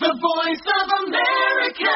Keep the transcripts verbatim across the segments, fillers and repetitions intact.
The Voice of America.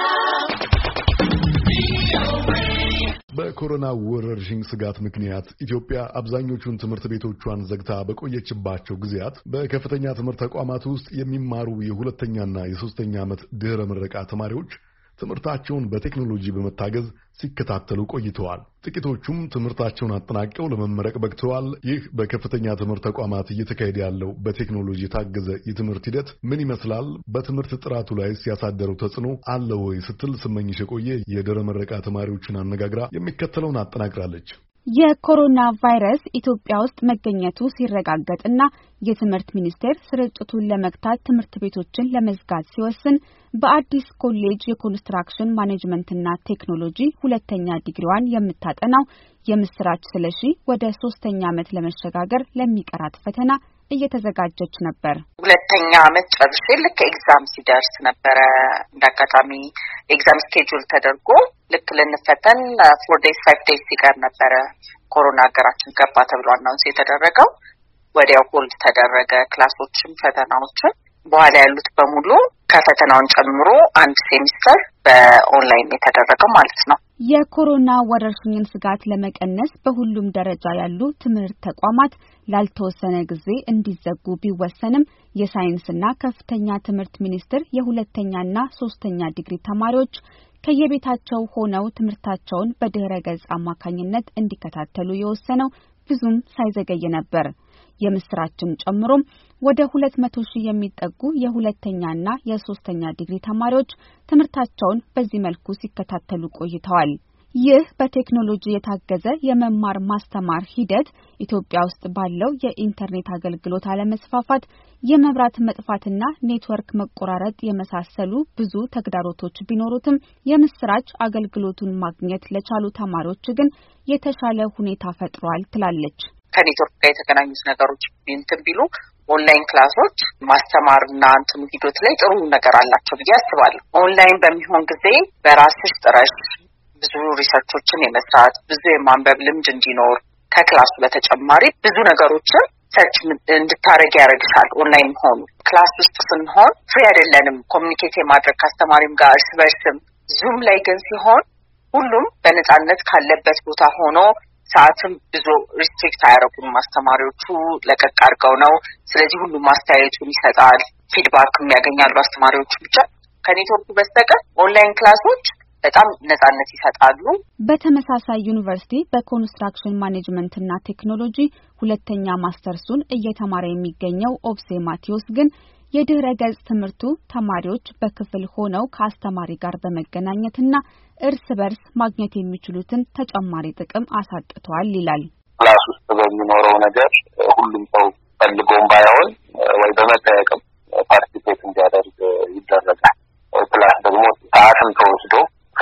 በኮሮና ወረርሽኝ ስጋት ምክንያት ኢትዮጵያ አብዛኞቹን ትምህርት ቤቶቿን ዘግታ በቆየችባቸው ጊዜያት በከፍተኛ ትምህርት ተቋማት ውስጥ የሚማሩ የሁለተኛና የሶስተኛ ዓመት ድህረ ምረቃ ተማሪዎች ትምህርታቸውን በቴክኖሎጂ በመታገዝ ሲከታተሉ ቆይተዋል። ጥቂቶቹም ትምህርታቸውን አጠናቀው ለመመረቅ በቅተዋል። ይህ በከፍተኛ ትምህርት ተቋማት እየተካሄደ ያለው በቴክኖሎጂ የታገዘ የትምህርት ሂደት ምን ይመስላል? በትምህርት ጥራቱ ላይ ሲያሳደረው ተጽዕኖ አለ ወይ ስትል ስመኝሽ የቆየ የድህረ ምረቃ ተማሪዎችን አነጋግራ የሚከተለውን አጠናቅራለች። የኮሮና ቫይረስ ኢትዮጵያ ውስጥ መገኘቱ ሲረጋገጥና የትምህርት ሚኒስቴር ስርጭቱን ለመግታት ትምህርት ቤቶችን ለመዝጋት ሲወስን በአዲስ ኮሌጅ የኮንስትራክሽን ማኔጅመንትና ቴክኖሎጂ ሁለተኛ ዲግሪዋን የምታጠናው የምስራች ስለሺ ወደ ሶስተኛ ዓመት ለመሸጋገር ለሚቀራት ፈተና እየተዘጋጀች ነበር። ሁለተኛ ዓመት ጨርሼ ልክ ኤግዛም ሲደርስ ነበር እንዳጋጣሚ ኤግዛም ስኬጁል ተደርጎ ልክ ልንፈተን ፎር ዴይስ ፋይቭ ዴይስ ሲቀር ነበር ኮሮና ሀገራችን ገባ ተብሎ አናውንስ የተደረገው። ወዲያው ሆልድ ተደረገ ክላሶችም ፈተናዎችም። በኋላ ያሉት በሙሉ ከፈተናውን ጨምሮ አንድ ሴሚስተር በኦንላይን የተደረገው ማለት ነው። የኮሮና ወረርሽኝን ስጋት ለመቀነስ በሁሉም ደረጃ ያሉ ትምህርት ተቋማት ላልተወሰነ ጊዜ እንዲዘጉ ቢወሰንም የሳይንስና ከፍተኛ ትምህርት ሚኒስቴር የሁለተኛና ሶስተኛ ዲግሪ ተማሪዎች ከየቤታቸው ሆነው ትምህርታቸውን በድህረ ገጽ አማካኝነት እንዲከታተሉ የወሰነው ብዙም ሳይዘገይ ነበር። የምስራችን ጨምሮም ወደ ሁለት መቶ ሺህ የሚጠጉ የሁለተኛና የሶስተኛ ዲግሪ ተማሪዎች ትምህርታቸውን በዚህ መልኩ ሲከታተሉ ቆይተዋል። ይህ በቴክኖሎጂ የታገዘ የመማር ማስተማር ሂደት ኢትዮጵያ ውስጥ ባለው የኢንተርኔት አገልግሎት አለመስፋፋት፣ የመብራት መጥፋትና ኔትወርክ መቆራረጥ የመሳሰሉ ብዙ ተግዳሮቶች ቢኖሩትም የምስራች አገልግሎቱን ማግኘት ለቻሉ ተማሪዎች ግን የተሻለ ሁኔታ ፈጥሯል ትላለች። ከኔትወርክ ጋር የተገናኙት ነገሮች እንትን ቢሉ ኦንላይን ክላሶች ማስተማርና እንትኑ ሂደት ላይ ጥሩ ነገር አላቸው ብዬ አስባለሁ። ኦንላይን በሚሆን ጊዜ በራስሽ ጥረሽ ብዙ ሪሰርቾችን የመስራት ብዙ የማንበብ ልምድ እንዲኖር ከክላሱ በተጨማሪ ብዙ ነገሮችን ሰርች እንድታረግ ያደርግሻል። ኦንላይን ሆኑ ክላስ ውስጥ ስንሆን ፍሪ አይደለንም ኮሚኒኬት የማድረግ ካስተማሪም ጋር እርስ በርስም። ዙም ላይ ግን ሲሆን ሁሉም በነፃነት ካለበት ቦታ ሆኖ ሰዓትም ብዙ ሪስትሪክት አያደርጉም አስተማሪዎቹ ለቀቅ አድርገው ነው። ስለዚህ ሁሉም ማስተያየቱን ይሰጣል፣ ፊድባክም ያገኛሉ አስተማሪዎቹ። ብቻ ከኔትወርኩ በስተቀር ኦንላይን ክላሶች በጣም ነፃነት ይሰጣሉ። በተመሳሳይ ዩኒቨርሲቲ በኮንስትራክሽን ማኔጅመንትና ቴክኖሎጂ ሁለተኛ ማስተርሱን እየተማረ የሚገኘው ኦብሴ ማቴዎስ ግን የድህረ ገጽ ትምህርቱ ተማሪዎች በክፍል ሆነው ከአስተማሪ ጋር በመገናኘትና እርስ በርስ ማግኘት የሚችሉትን ተጨማሪ ጥቅም አሳጥቷል ይላል። ክላስ ውስጥ በሚኖረው ነገር ሁሉም ሰው ፈልጎም ባይሆን ወይ በመጠየቅም ፓርቲሲፔት እንዲያደርግ ይደረጋል። ክላስ ደግሞ ሰዓትም ተወስዶ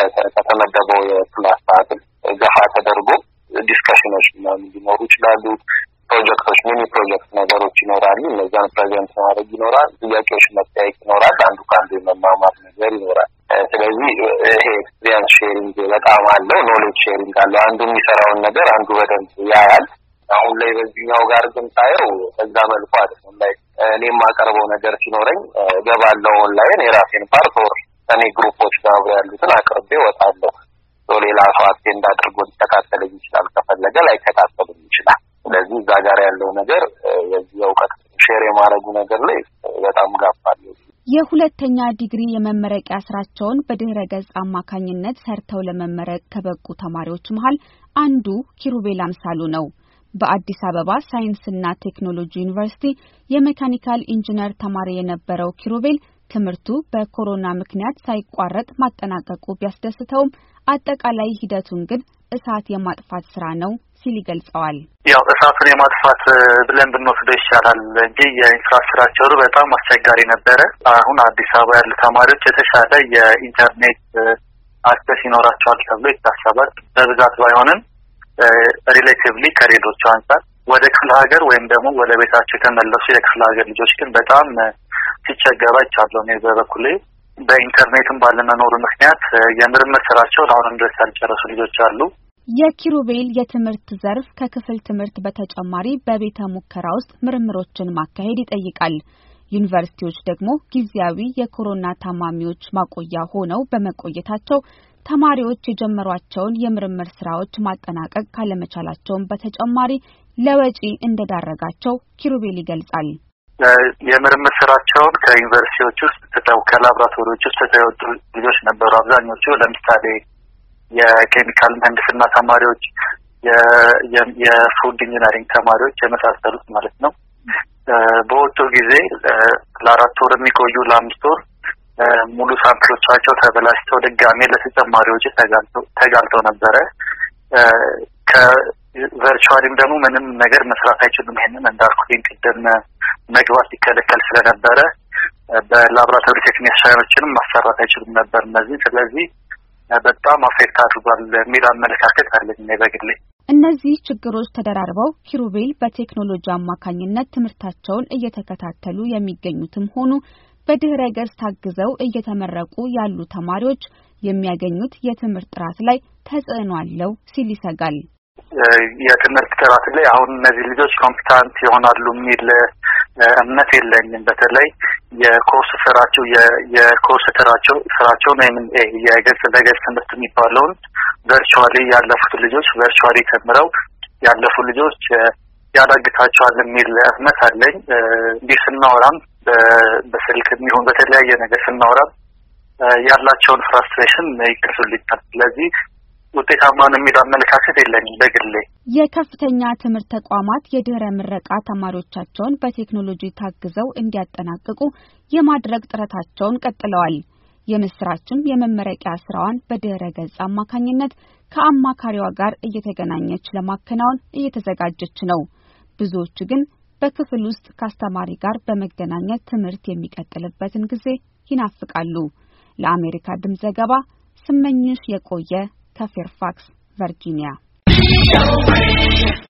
ከተመደበው የክላስ ሰዓት ገፋ ተደርጎ ዲስከሽኖች ምናምን ሊኖሩ ይችላሉ። ፕሮጀክቶች ሚኒ ፕሮጀክት ነገሮች ይኖራሉ። እነዛን ፕሬዘንት ማድረግ ይኖራል። ጥያቄዎች መጠየቅ ይኖራል። አንዱ ከአንዱ የመማማር ነገር ይኖራል። ስለዚህ ይሄ ኤክስፒሪየንስ ሼሪንግ በጣም አለው። ኖሌጅ ሼሪንግ አለው። አንዱ የሚሰራውን ነገር አንዱ በደንብ ያያል። አሁን ላይ በዚህኛው ጋር ግን ታየው በዛ መልኩ አይደለም። ላይ እኔ የማቀርበው ነገር ሲኖረኝ ገባለው ኦንላይን የራሴን ፓርት ኦር እኔ ግሩፖች ጋር ያሉትን አቅርቤ ወጣለሁ። ሌላ ሰው አቴንድ አድርጎ ሊተካተለኝ ይችላል። ከፈለገ ላይ ተካተልም ይችላል። ስለዚህ እዛ ጋር ያለው ነገር የዚህ እውቀት ሼር የማድረጉ ነገር ላይ በጣም ጋፋል። የሁለተኛ ዲግሪ የመመረቂያ ስራቸውን በድህረ ገጽ አማካኝነት ሰርተው ለመመረቅ ከበቁ ተማሪዎች መሃል አንዱ ኪሩቤል አምሳሉ ነው። በአዲስ አበባ ሳይንስና ቴክኖሎጂ ዩኒቨርሲቲ የሜካኒካል ኢንጂነር ተማሪ የነበረው ኪሩቤል ትምህርቱ በኮሮና ምክንያት ሳይቋረጥ ማጠናቀቁ ቢያስደስተውም አጠቃላይ ሂደቱን ግን እሳት የማጥፋት ስራ ነው ሲል ይገልጸዋል። ያው እሳቱን የማጥፋት ብለን ብንወስደው ይሻላል እንጂ የኢንፍራስትራክቸሩ በጣም አስቸጋሪ ነበረ። አሁን አዲስ አበባ ያሉ ተማሪዎች የተሻለ የኢንተርኔት አክሰስ ይኖራቸዋል ተብሎ ይታሰባል። በብዛት ባይሆንም ሪሌቲቭሊ ከሌሎቹ አንፃር ወደ ክፍለ ሀገር ወይም ደግሞ ወደ ቤታቸው የተመለሱ የክፍለ ሀገር ልጆች ግን በጣም ሲቸገሩ አይቻለሁ። እኔ በበኩሌ በኢንተርኔትም ባለመኖሩ ምክንያት የምርምር ስራቸውን አሁንም ድረስ ያልጨረሱ ልጆች አሉ። የኪሩቤል የትምህርት ዘርፍ ከክፍል ትምህርት በተጨማሪ በቤተ ሙከራ ውስጥ ምርምሮችን ማካሄድ ይጠይቃል። ዩኒቨርሲቲዎች ደግሞ ጊዜያዊ የኮሮና ታማሚዎች ማቆያ ሆነው በመቆየታቸው ተማሪዎች የጀመሯቸውን የምርምር ስራዎች ማጠናቀቅ ካለመቻላቸውን በተጨማሪ ለወጪ እንደዳረጋቸው ኪሩቤል ይገልጻል። የምርምር ስራቸውን ከዩኒቨርሲቲዎች ውስጥ ተጠው ከላብራቶሪዎች ውስጥ ተጠውጡ ልጆች ነበሩ። አብዛኞቹ ለምሳሌ የኬሚካል ምህንድስና ተማሪዎች፣ የፉድ ኢንጂነሪንግ ተማሪዎች የመሳሰሉት ማለት ነው። በወጡ ጊዜ ለአራት ወር የሚቆዩ ለአምስት ወር ሙሉ ሳምፕሎቻቸው ተበላሽተው ድጋሜ ለተጨማሪዎች ተጋልጠው ተጋልጠው ነበረ። ከቨርቹዋሊም ደግሞ ምንም ነገር መስራት አይችሉም። ይሄንን እንዳልኩኝ ቅድም መግባት ይከለከል ስለነበረ በላብራቶሪ ቴክኒሽያኖችንም ማሰራት አይችሉም ነበር እነዚህ። ስለዚህ በጣም አፌክት አድርጓል የሚል አመለካከት አለኝ በግሌ። እነዚህ ችግሮች ተደራርበው ኪሩቤል በቴክኖሎጂ አማካኝነት ትምህርታቸውን እየተከታተሉ የሚገኙትም ሆኑ በድህረ ገጽ ታግዘው እየተመረቁ ያሉ ተማሪዎች የሚያገኙት የትምህርት ጥራት ላይ ተጽዕኖ አለው ሲል ይሰጋል። የትምህርት ጥራት ላይ አሁን እነዚህ ልጆች ኮምፒታንት ይሆናሉ የሚል እምነት የለኝም። በተለይ የኮርስ ስራቸው የኮርስ ስራቸው ስራቸው ነው የገጽ ለገጽ ትምህርት የሚባለውን ቨርቹዋሊ ያለፉት ልጆች ቨርቹዋሊ ተምረው ያለፉ ልጆች ያዳግታቸዋል የሚል እምነት አለኝ። እንዲህ ስናወራም በስልክ የሚሆን በተለያየ ነገር ስናወራም ያላቸውን ፍራስትሬሽን ይገልጹልኛል። ስለዚህ ውጤታማ ነው የሚል አመለካከት የለኝም በግሌ። የከፍተኛ ትምህርት ተቋማት የድህረ ምረቃ ተማሪዎቻቸውን በቴክኖሎጂ ታግዘው እንዲያጠናቅቁ የማድረግ ጥረታቸውን ቀጥለዋል። የምስራችም የመመረቂያ ስራዋን በድህረ ገጽ አማካኝነት ከአማካሪዋ ጋር እየተገናኘች ለማከናወን እየተዘጋጀች ነው። ብዙዎቹ ግን በክፍል ውስጥ ከአስተማሪ ጋር በመገናኘት ትምህርት የሚቀጥልበትን ጊዜ ይናፍቃሉ። ለአሜሪካ ድምፅ ዘገባ ስመኝሽ የቆየ ከፌርፋክስ ቨርጂኒያ።